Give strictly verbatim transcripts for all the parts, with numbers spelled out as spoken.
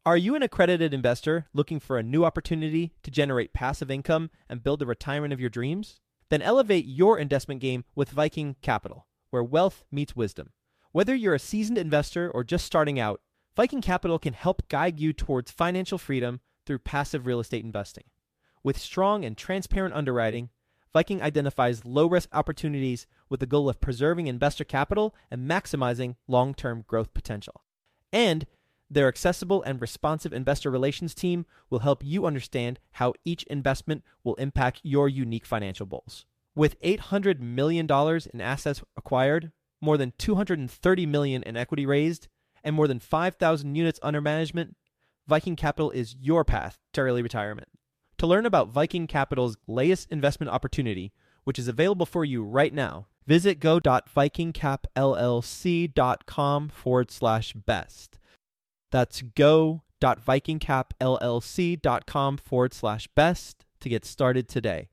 Are you an accredited investor looking for a new opportunity to generate passive income and build the retirement of your dreams? Then elevate your investment game with Viking Capital, where wealth meets wisdom. Whether you're a seasoned investor or just starting out, Viking Capital can help guide you towards financial freedom through passive real estate investing. With strong and transparent underwriting, Viking identifies low-risk opportunities with the goal of preserving investor capital and maximizing long-term growth potential. And their accessible and responsive investor relations team will help you understand how each investment will impact your unique financial goals. With eight hundred million dollars in assets acquired, more than two hundred thirty million dollars in equity raised, and more than five thousand units under management, Viking Capital is your path to early retirement. To learn about Viking Capital's latest investment opportunity, which is available for you right now, visit go.vikingcapllc.com forward slash best. That's go.vikingcapllc.com forward slash best to get started today.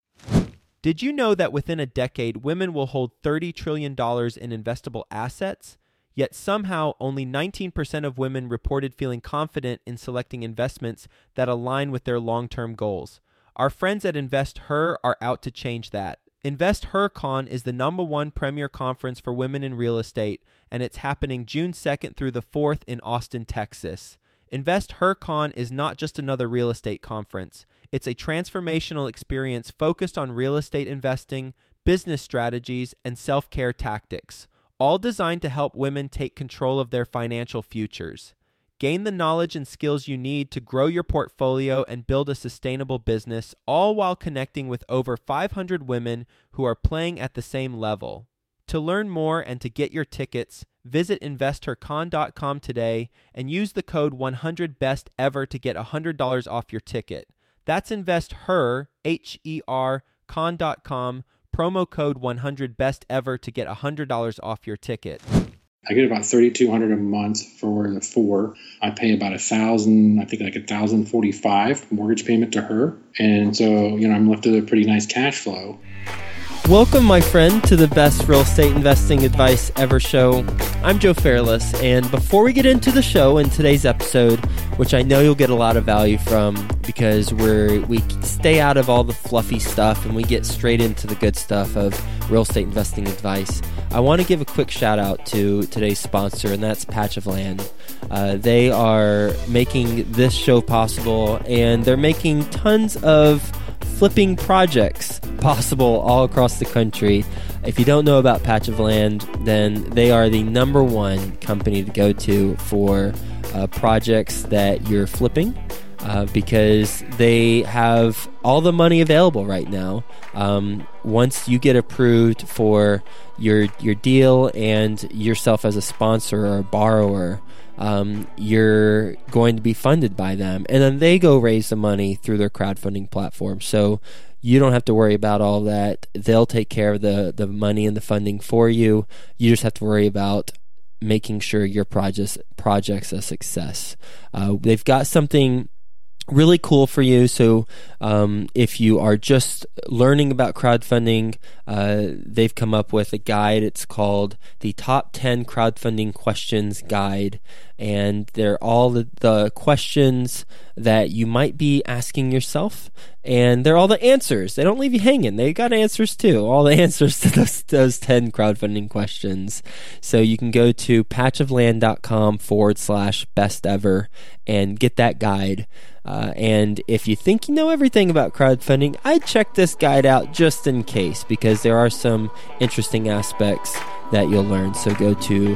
Did you know that within a decade, women will hold thirty trillion dollars in investable assets? Yet somehow only nineteen percent of women reported feeling confident in selecting investments that align with their long-term goals. Our friends at InvestHer are out to change that. InvestHerCon is the number one premier conference for women in real estate, and it's happening June second through the fourth in Austin, Texas. InvestHerCon is not just another real estate conference. It's a transformational experience focused on real estate investing, business strategies, and self-care tactics, all designed to help women take control of their financial futures. Gain the knowledge and skills you need to grow your portfolio and build a sustainable business, all while connecting with over five hundred women who are playing at the same level. To learn more and to get your tickets, visit investor con dot com today and use the code one hundred best ever to get one hundred dollars off your ticket. That's InvestHer, H E R, con dot com, promo code one hundred best ever to get one hundred dollars off your ticket. I get about thirty-two hundred dollars a month for the four. I pay about a thousand, I think like a thousand forty-five mortgage payment to her. And so, you know, I'm left with a pretty nice cash flow. Welcome, my friend, to the Best Real Estate Investing Advice Ever show. I'm Joe Fairless, and before we get into the show in today's episode, which I know you'll get a lot of value from because we're we stay out of all the fluffy stuff and we get straight into the good stuff of real estate investing advice, I want to give a quick shout out to today's sponsor, and that's Patch of Land. Uh, they are making this show possible, and they're making tons of flipping projects possible all across the country. If you don't know about Patch of Land, then they are the number one company to go to for uh, projects that you're flipping uh, because they have all the money available right now. Um, once you get approved for your your deal and yourself as a sponsor or a borrower, Um, you're going to be funded by them, and then they go raise the money through their crowdfunding platform. So you don't have to worry about all that. They'll take care of the, the money and the funding for you. You just have to worry about making sure your project's, project's a success. Uh, they've got something really cool for you. So um, if you are just learning about crowdfunding, uh, they've come up with a guide. It's called the Top ten Crowdfunding Questions Guide. And they're all the, the questions that you might be asking yourself. And they're all the answers. They don't leave you hanging. They got answers too. All the answers to those, those ten crowdfunding questions. So you can go to patchofland.com forward slash best ever and get that guide. Uh, and if you think you know everything about crowdfunding, I'd check this guide out just in case, because there are some interesting aspects that you'll learn. So go to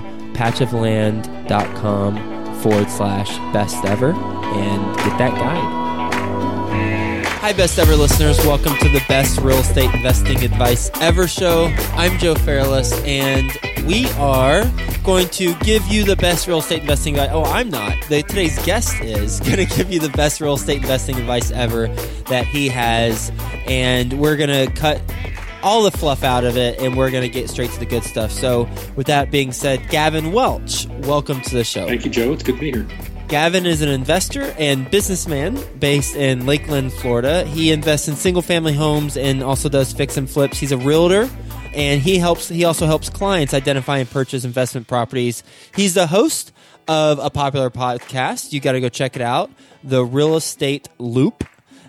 patchofland.com forward slash best ever and get that guide. Hi, Best Ever listeners. Welcome to the Best Real Estate Investing Advice Ever show. I'm Joe Fairless, and we are going to give you the best real estate investing advice. Oh, I'm not. The, today's guest is going to give you the best real estate investing advice ever that he has, and we're going to cut all the fluff out of it, and we're going to get straight to the good stuff. So with that being said, Gavin Welch, welcome to the show. Thank you, Joe. It's good to be here. Gavin is an investor and businessman based in Lakeland, Florida. He invests in single-family homes and also does fix and flips. He's a realtor. and he helps. He also helps clients identify and purchase investment properties. He's the host of a popular podcast. You got to go check it out, The Real Estate Loop.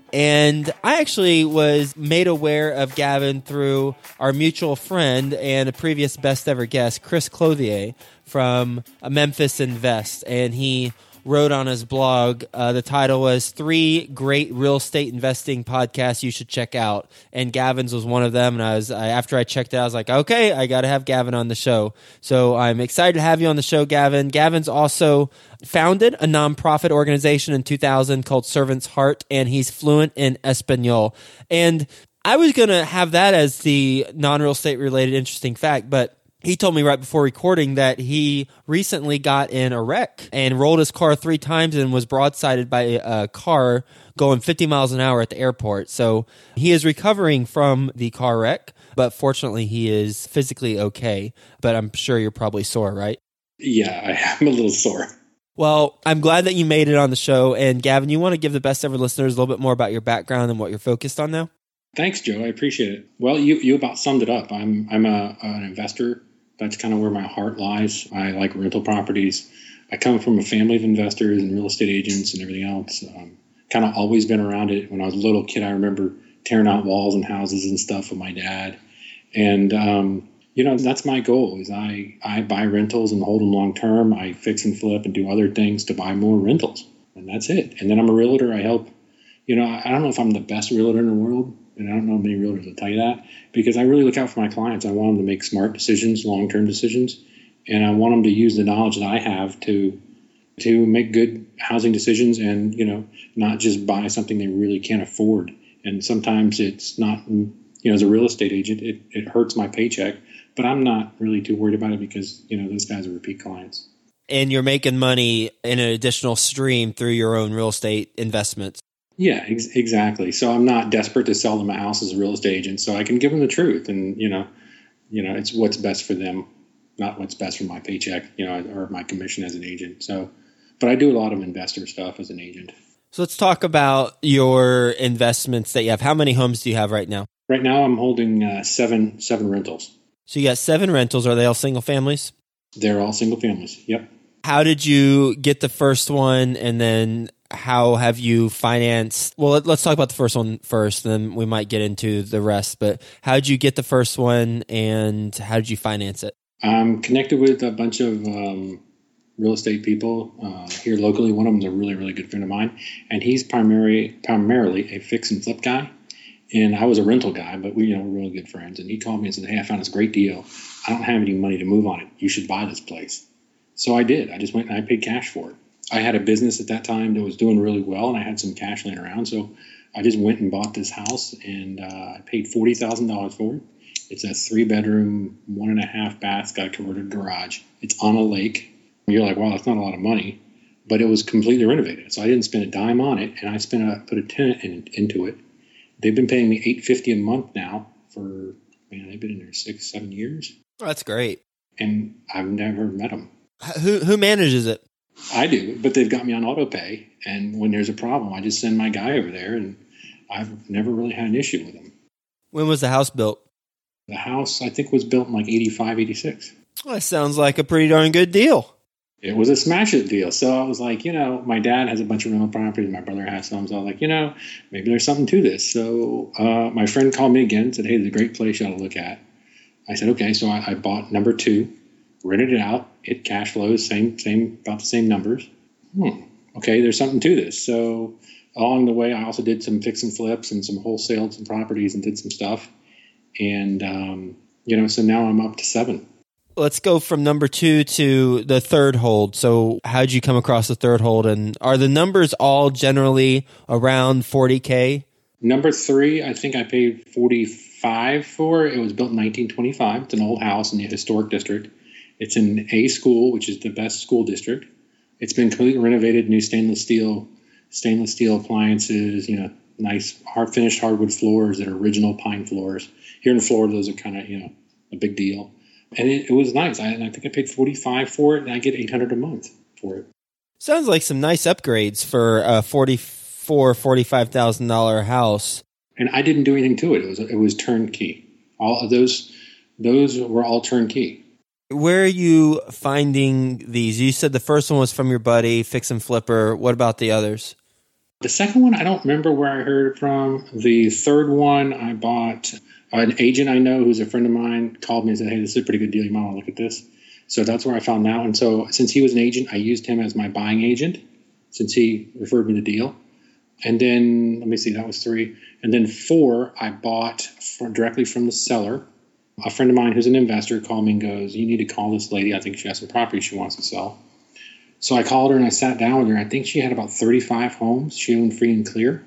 And I actually was made aware of Gavin through our mutual friend and a previous best ever guest, Chris Clothier from Memphis Invest. And he wrote on his blog, uh, the title was Three Great Real Estate Investing Podcasts You Should Check Out. And Gavin's was one of them. And I was, I, after I checked it out, I was like, okay, I got to have Gavin on the show. So I'm excited to have you on the show, Gavin. Gavin's also founded a nonprofit organization in two thousand called Servant's Heart, and he's fluent in Espanol. And I was going to have that as the non-real estate related interesting fact, but he told me right before recording that he recently got in a wreck and rolled his car three times and was broadsided by a car going fifty miles an hour at the airport. So he is recovering from the car wreck, but fortunately he is physically okay. But I'm sure you're probably sore, right? Yeah, I'm a little sore. Well, I'm glad that you made it on the show. And Gavin, you want to give the best ever listeners a little bit more about your background and what you're focused on now? Thanks, Joe. I appreciate it. Well, you, you about summed it up. I'm I'm a, an investor. That's kind of where my heart lies. I like rental properties. I come from a family of investors and real estate agents and everything else. Um, kind of always been around it. When I was a little kid, I remember tearing out walls and houses and stuff with my dad. And, um, you know, that's my goal is I, I buy rentals and hold them long term. I fix and flip and do other things to buy more rentals. And that's it. And then I'm a realtor. I help, you know, I don't know if I'm the best realtor in the world. And I don't know many realtors will tell you that because I really look out for my clients. I want them to make smart decisions, long-term decisions, and I want them to use the knowledge that I have to to make good housing decisions and, you know, not just buy something they really can't afford. And sometimes it's not, you know, as a real estate agent, it, it hurts my paycheck, but I'm not really too worried about it because, you know, those guys are repeat clients. And you're making money in an additional stream through your own real estate investments. Yeah, ex- exactly. So I'm not desperate to sell them a house as a real estate agent, so I can give them the truth, and you know, you know, it's what's best for them, not what's best for my paycheck, you know, or my commission as an agent. So, but I do a lot of investor stuff as an agent. So let's talk about your investments that you have. How many homes do you have right now? Right now, I'm holding uh, seven seven rentals. So you got seven rentals. Are they all single families? They're all single families. Yep. How did you get the first one, and then how have you financed? Well, let's talk about the first one first, and then we might get into the rest. But how did you get the first one, and how did you finance it? I'm connected with a bunch of um, real estate people uh, here locally. One of them is a really, really good friend of mine, and he's primary, primarily a fix and flip guy. And I was a rental guy, but we, you know, we're really good friends. And he called me and said, "Hey, I found this great deal. I don't have any money to move on it. You should buy this place." So I did. I just went and I paid cash for it. I had a business at that time that was doing really well, and I had some cash laying around. So I just went and bought this house, and uh, I paid forty thousand dollars for it. It's a three-bedroom, one and a half bath, got a converted garage. It's on a lake. You're like, wow, that's not a lot of money, but it was completely renovated. So I didn't spend a dime on it, and I spent a, put a tenant in, into it. They've been paying me eight hundred fifty dollars a month now for, man, they've been in there six, seven years. Oh, that's great. And I've never met them. Who who manages it? I do, but they've got me on auto pay. And when there's a problem, I just send my guy over there, and I've never really had an issue with them. When was the house built? The house, I think, was built in like eighty-five, eighty-six. Well, that sounds like a pretty darn good deal. It was a smash it deal. So I was like, you know, my dad has a bunch of rental properties. My brother has some. So I was like, you know, maybe there's something to this. So uh, my friend called me again and said, hey, there's a great place you ought to look at. I said, okay. So I, I bought number two, rented it out. It cash flows, same, same, about the same numbers. Hmm. Okay, there's something to this. So along the way, I also did some fix and flips and some wholesaled some properties and did some stuff. And, um, you know, so now I'm up to seven. Let's go from number two to the third hold. So how'd you come across the third hold? And are the numbers all generally around forty K? Number three, I think I paid forty-five for. It was built in nineteen twenty-five. It's an old house in the historic district. It's in A school, which is the best school district. It's been completely renovated, new stainless steel, stainless steel appliances, you know, nice hard finished hardwood floors that are original pine floors. Here in Florida, those are kind of, you know, a big deal. And it, it was nice. I, and I think I paid forty-five for it, and I get eight hundred a month for it. Sounds like some nice upgrades for a forty-four thousand dollars, forty-five thousand dollars house. And I didn't do anything to it. It was it was turnkey. All of those Those were all turnkey. Where are you finding these? You said the first one was from your buddy, Fix and Flipper. What about the others? The second one, I don't remember where I heard it from. The third one, I bought an agent I know who's a friend of mine called me and said, hey, this is a pretty good deal. You might want to look at this. So that's where I found that one. So since he was an agent, I used him as my buying agent since he referred me the deal. And then, let me see, that was three. And then four, I bought from, directly from the seller. A friend of mine who's an investor called me and goes, you need to call this lady. I think she has some property she wants to sell. So I called her and I sat down with her. I think she had about thirty-five homes she owned free and clear.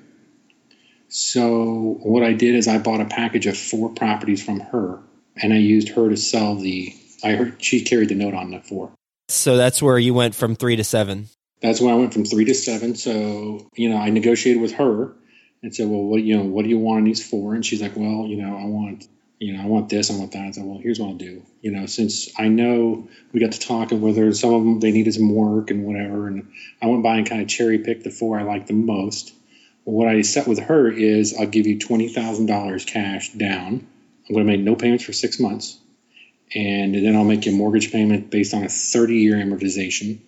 So what I did is I bought a package of four properties from her, and I used her to sell the, I heard she carried the note on the four. So that's where you went from three to seven. That's when I went from three to seven. So, you know, I negotiated with her and said, well, what, you know, what do you want on these four? And she's like, well, you know, I want, you know, I want this, I want that. I said, well, here's what I'll do. You know, since I know we got to talking whether some of them, they needed some work and whatever. And I went by and kind of cherry picked the four I liked the most. Well, what I set with her is I'll give you twenty thousand dollars cash down. I'm going to make no payments for six months. And then I'll make you a mortgage payment based on a thirty year amortization.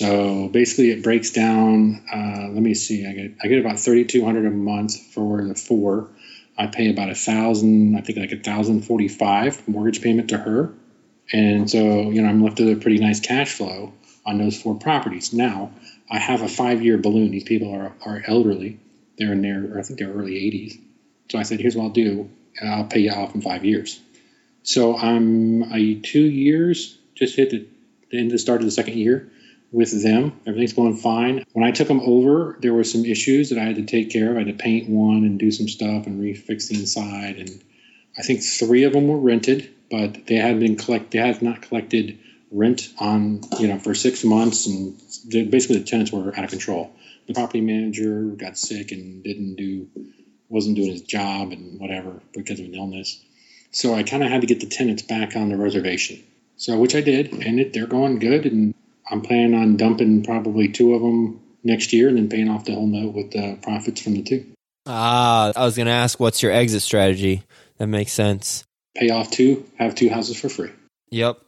So basically it breaks down, uh, let me see, I get I get about thirty-two hundred dollars a month for the four. I pay about a thousand, I think like a thousand forty-five mortgage payment to her. And so, you know, I'm left with a pretty nice cash flow on those four properties. Now, I have a five-year balloon. These people are, are elderly. They're in their, I think they're early eighties. So I said, here's what I'll do. I'll pay you off in five years. So I'm a two years, just hit the, the end of the start of the second year with them. Everything's going fine. When I took them over, there were some issues that I had to take care of. I had to paint one and do some stuff and refix the inside. And I think three of them were rented, but they had been collect. They had not collected rent on, you know, for six months. And basically the tenants were out of control. The property manager got sick and didn't do, wasn't doing his job and whatever because of an illness. So I kind of had to get the tenants back on the reservation. So, which I did, and it, they're going good. And I'm planning on dumping probably two of them next year and then paying off the whole note with the profits from the two. Ah, I was going to ask, what's your exit strategy? That makes sense. Pay off two, have two houses for free. Yep.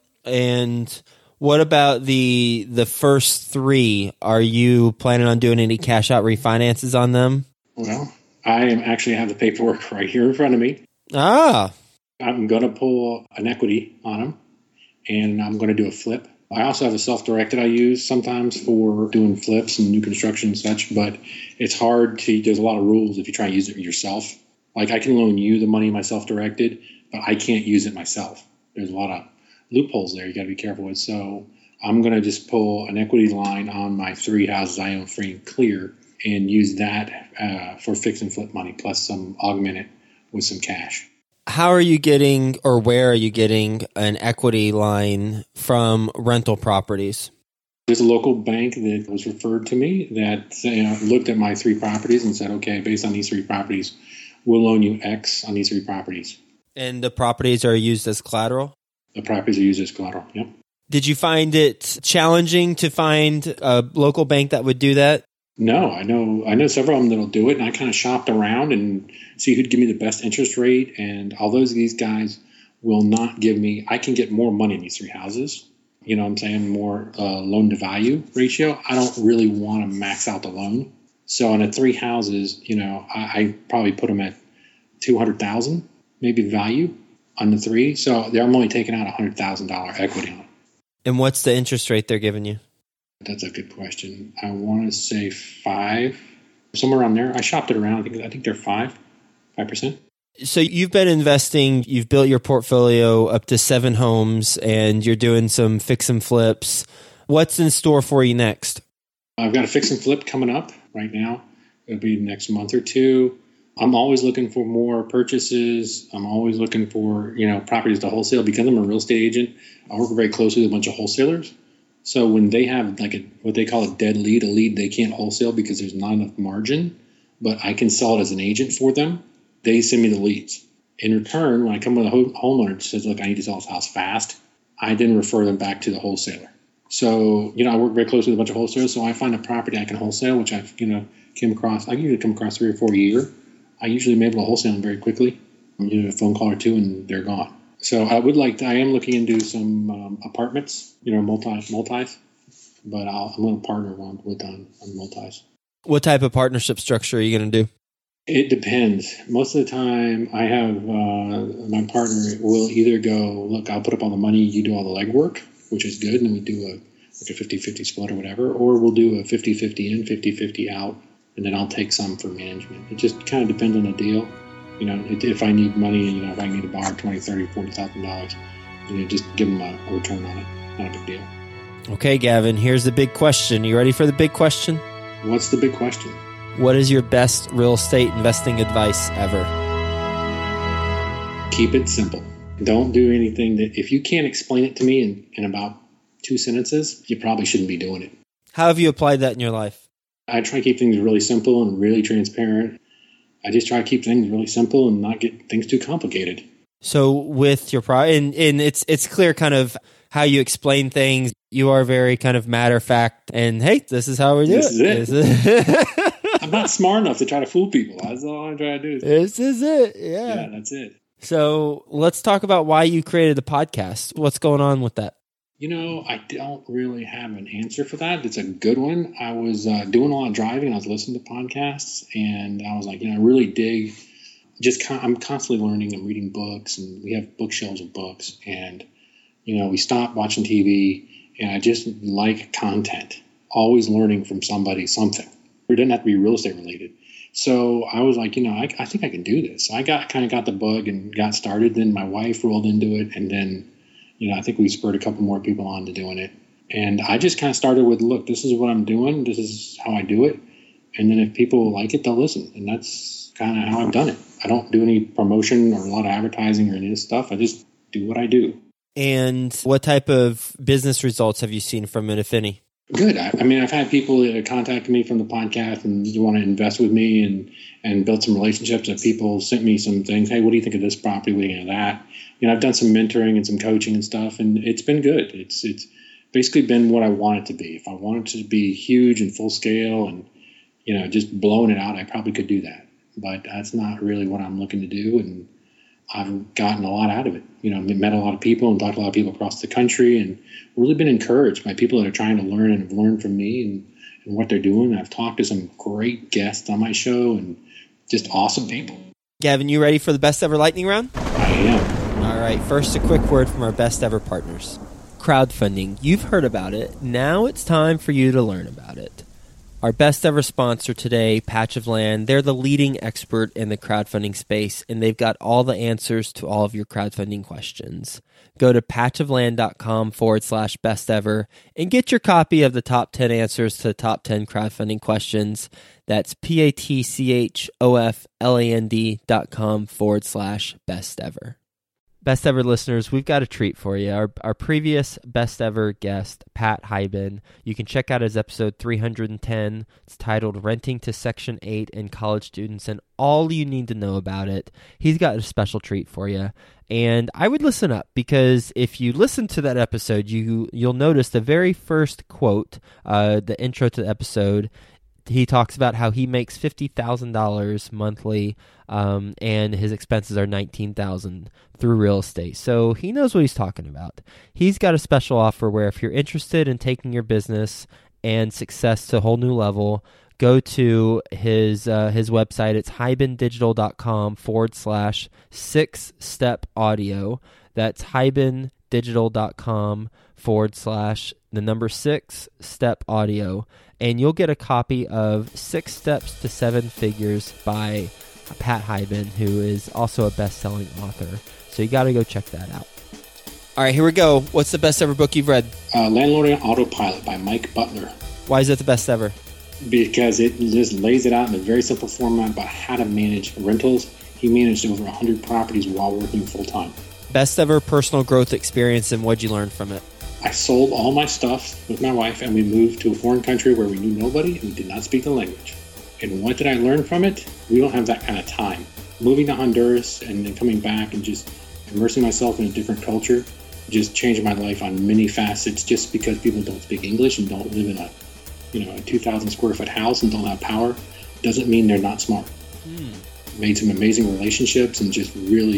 And what about the the first three? Are you planning on doing any cash out refinances on them? Well, I am actually have the paperwork right here in front of me. Ah. I'm going to pull an equity on them, and I'm going to do a flip. I also have a self-directed I use sometimes for doing flips and new construction and such, but it's hard to, there's a lot of rules if you try to use it yourself. Like I can loan you the money, my self-directed, but I can't use it myself. There's a lot of loopholes there you got to be careful with. So I'm going to just pull an equity line on my three houses I own free and clear and use that uh, for fix and flip money, plus some augment it with some cash. How are you getting, or where are you getting an equity line from rental properties? There's a local bank that was referred to me that you know, looked at my three properties and said, okay, based on these three properties, we'll loan you X on these three properties. And the properties are used as collateral? The properties are used as collateral, yep. Did you find it challenging to find a local bank that would do that? No, I know I know several of them that'll do it, and I kind of shopped around and see who'd give me the best interest rate. And although these guys will not give me, I can get more money in these three houses. You know what I'm saying? More uh, loan to value ratio. I don't really want to max out the loan. So on the three houses, you know, I, I probably put them at two hundred thousand dollars, maybe value on the three. So they're I'm only taking out a one hundred thousand dollars equity on them. And what's the interest rate they're giving you? That's a good question. I want to say five, somewhere around there. I shopped it around. I think I think they're five, five percent. So you've been investing. You've built your portfolio up to seven homes, and you're doing some fix and flips. What's in store for you next? I've got a fix and flip coming up right now. It'll be next month or two. I'm always looking for more purchases. I'm always looking for you know properties to wholesale because I'm a real estate agent. I work very closely with a bunch of wholesalers. So when they have like a what they call a dead lead, a lead they can't wholesale because there's not enough margin, but I can sell it as an agent for them, they send me the leads. In return, when I come with a homeowner that says, look, I need to sell this house fast, I then refer them back to the wholesaler. So, you know, I work very closely with a bunch of wholesalers, so I find a property I can wholesale, which I've, you know, came across. I usually come across three or four a year. I usually am able to wholesale them very quickly. You know, a phone call or two and they're gone. So I would like to, I am looking into some um, apartments, you know, multi, multis, but I'll, I'm going to partner one with on, on multis. What type of partnership structure are you going to do? It depends. Most of the time I have, uh, my partner will either go, look, I'll put up all the money, you do all the legwork, which is good, and then we do a like a fifty-fifty split or whatever, or we'll do a fifty-fifty in, fifty-fifty out, and then I'll take some for management. It just kind of depends on the deal. You know, if I need money, you know, if I need to borrow twenty, thirty, forty thousand dollars, you know, just give them a, a return on it. Not a big deal. Okay, Gavin, here's the big question. You ready for the big question? What's the big question? What is your best real estate investing advice ever? Keep it simple. Don't do anything that, if you can't explain it to me in, in about two sentences, you probably shouldn't be doing it. How have you applied that in your life? I try to keep things really simple and really transparent. I just try to keep things really simple and not get things too complicated. So with your pro, and, and it's it's clear kind of how you explain things. You are very kind of matter of fact, and hey, this is how we do this it. Is it. This is it. I'm not smart enough to try to fool people. That's all I'm trying to do. This is it. Yeah. Yeah, that's it. So let's talk about why you created the podcast. What's going on with that? You know, I don't really have an answer for that. It's a good one. I was uh, doing a lot of driving. I was listening to podcasts, and I was like, you know, I really dig. Just con- I'm constantly learning and reading books, and we have bookshelves of books. And you know, we stopped watching T V, and I just like content. Always learning from somebody something. It didn't have to be real estate related. So I was like, you know, I, I think I can do this. I got kind of got the bug and got started. Then my wife rolled into it, and then, you know, I think we spurred a couple more people on to doing it. And I just kind of started with, look, this is what I'm doing. This is how I do it. And then if people like it, they'll listen. And that's kind of how I've done it. I don't do any promotion or a lot of advertising or any of this stuff. I just do what I do. And what type of business results have you seen from it, if any? Good. I, I mean, I've had people that contact me from the podcast and you want to invest with me and, and build some relationships. And people sent me some things. Hey, what do you think of this property? What do you think of that? You know, I've done some mentoring and some coaching and stuff, and it's been good. It's it's basically been what I want it to be. If I wanted it to be huge and full scale and, you know, just blowing it out, I probably could do that. But that's not really what I'm looking to do. And I've gotten a lot out of it. You know, met a lot of people and talked to a lot of people across the country, and really been encouraged by people that are trying to learn and have learned from me and, and what they're doing. I've talked to some great guests on my show and just awesome people. Gavin, you ready for the best ever lightning round? I am. All right. First, a quick word from our best ever partners. Crowdfunding. You've heard about it. Now it's time for you to learn about it. Our best ever sponsor today, Patch of Land, they're the leading expert in the crowdfunding space, and they've got all the answers to all of your crowdfunding questions. Go to patchofland.com forward slash best ever and get your copy of the top ten answers to the top ten crowdfunding questions. That's P-A-T-C-H-O-F-L-A-N-D dot com forward slash best ever. Best ever listeners, we've got a treat for you. Our our previous best ever guest, Pat Hiban, you can check out his episode three hundred ten. It's titled Renting to Section eight and College Students and All You Need to Know About It. He's got a special treat for you. And I would listen up, because if you listen to that episode, you, you'll notice the very first quote, uh, the intro to the episode. He talks about how he makes fifty thousand dollars monthly, um, and his expenses are nineteen thousand dollars through real estate. So he knows what he's talking about. He's got a special offer where if you're interested in taking your business and success to a whole new level, go to his uh, his website. It's hibandigital.com forward slash six step audio. That's hibandigital.com forward slash the number six step audio. And you'll get a copy of Six Steps to Seven Figures by Pat Hiban, who is also a best-selling author. So you got to go check that out. All right, here we go. What's the best ever book you've read? Uh, Landlord on Autopilot by Mike Butler. Why is it the best ever? Because it just lays it out in a very simple format about how to manage rentals. He managed over one hundred properties while working full-time. Best ever personal growth experience, and what'd you learn from it? I sold all my stuff with my wife, and we moved to a foreign country where we knew nobody and we did not speak the language. And what did I learn from it? We don't have that kind of time. Moving to Honduras and then coming back and just immersing myself in a different culture just changed my life on many facets. Just because people don't speak English and don't live in a, you know, a two thousand square foot house and don't have power doesn't mean they're not smart. Hmm. Made some amazing relationships and just really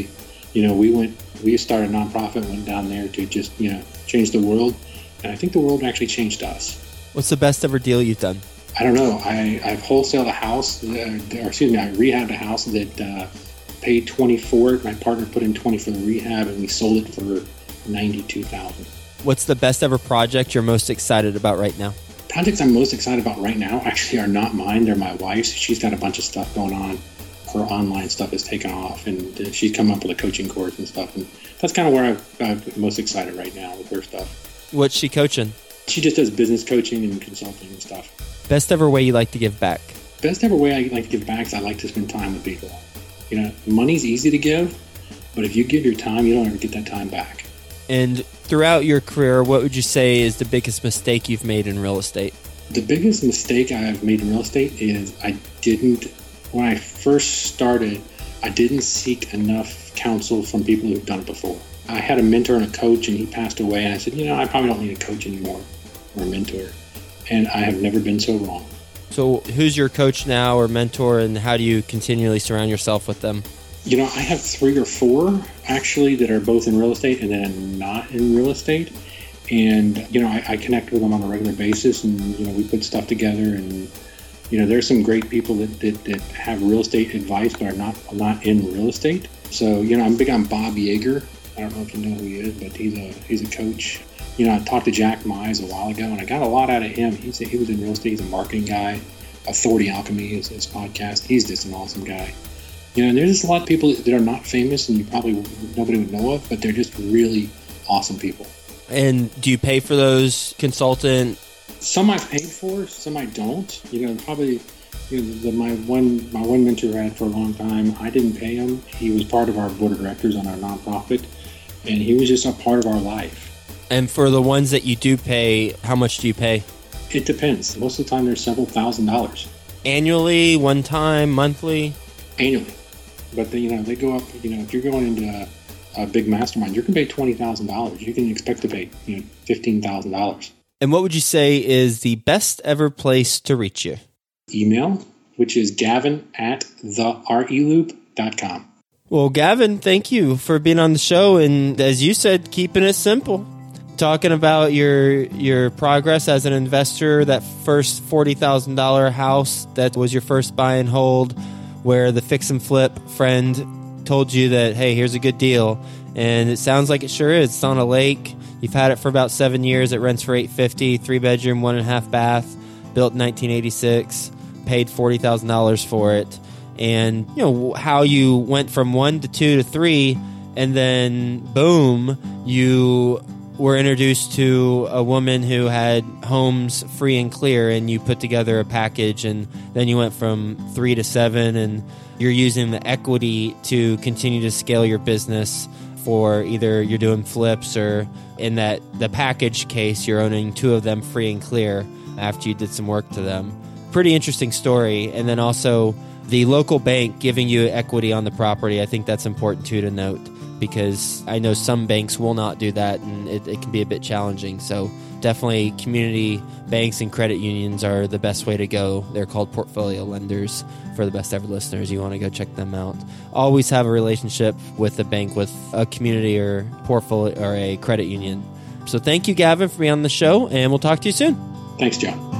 You know, we went, we started a nonprofit, went down there to just, you know, change the world. And I think the world actually changed us. What's the best ever deal you've done? I don't know. I, I've wholesaled a house, uh, or excuse me, I rehabbed a house that uh, paid twenty for it. My partner put in twenty for the rehab, and we sold it for ninety-two thousand dollars. What's the best ever project you're most excited about right now? Projects I'm most excited about right now actually are not mine. They're my wife's. She's got a bunch of stuff going on. Her online stuff has taken off, and she's come up with a coaching course and stuff. And that's kind of where I'm, I'm most excited right now with her stuff. What's she coaching? She just does business coaching and consulting and stuff. Best ever way you like to give back? Best ever way I like to give back is I like to spend time with people. You know, money's easy to give, but if you give your time, you don't ever get that time back. And throughout your career, what would you say is the biggest mistake you've made in real estate? The biggest mistake I've made in real estate is I didn't, when I first started, I didn't seek enough counsel from people who've done it before. I had a mentor and a coach, and he passed away, and I said, you know, I probably don't need a coach anymore or a mentor. And I have never been so wrong. So who's your coach now or mentor, and how do you continually surround yourself with them? You know, I have three or four actually that are both in real estate and then not in real estate. And, you know, I, I connect with them on a regular basis, and, you know, we put stuff together. And, you know, there's some great people that, that, that have real estate advice but are not, not in real estate. So, you know, I'm big on Bob Yeager. I don't know if you know who he is, but he's a he's a coach. You know, I talked to Jack Mize a while ago, and I got a lot out of him. He's he was in real estate. He's a marketing guy. Authority Alchemy is his podcast. He's just an awesome guy. You know, and there's just a lot of people that are not famous, and you probably nobody would know of, but they're just really awesome people. And do you pay for those consultant? Some I've paid for, some I don't. You know, probably you know, the, my one my one mentor I had for a long time, I didn't pay him. He was part of our board of directors on our nonprofit, and he was just a part of our life. And for the ones that you do pay, how much do you pay? It depends. Most of the time, there's several thousand dollars. Annually, one time, monthly? Annually. But, they, you know, they go up, you know, if you're going into a, a big mastermind, you're going to pay twenty thousand dollars. You can expect to pay, you know, fifteen thousand dollars. And what would you say is the best ever place to reach you? Email, which is Gavin at the R E loop dot com. Well, Gavin, thank you for being on the show. And as you said, keeping it simple. Talking about your your progress as an investor, that first forty thousand dollars house that was your first buy and hold, where the fix and flip friend told you that, hey, here's a good deal. And it sounds like it sure is. It's on a lake. You've had it for about seven years. It rents for eight hundred fifty dollars, three bedroom, one and a half bath, built in nineteen eighty-six, paid forty thousand dollars for it. And you know how you went from one to two to three, and then boom, you were introduced to a woman who had homes free and clear, and you put together a package, and then you went from three to seven, and you're using the equity to continue to scale your business for either you're doing flips, or in that the package case, you're owning two of them free and clear after you did some work to them. Pretty interesting story. And then also the local bank giving you equity on the property. I think that's important too to note, because I know some banks will not do that, and it, it can be a bit challenging. So definitely community banks and credit unions are the best way to go. They're called portfolio lenders. For the best ever listeners, you want to go check them out. Always have a relationship with a bank, with a community or portfolio or a credit union. So thank you, Gavin, for being on the show, and we'll talk to you soon. Thanks, John.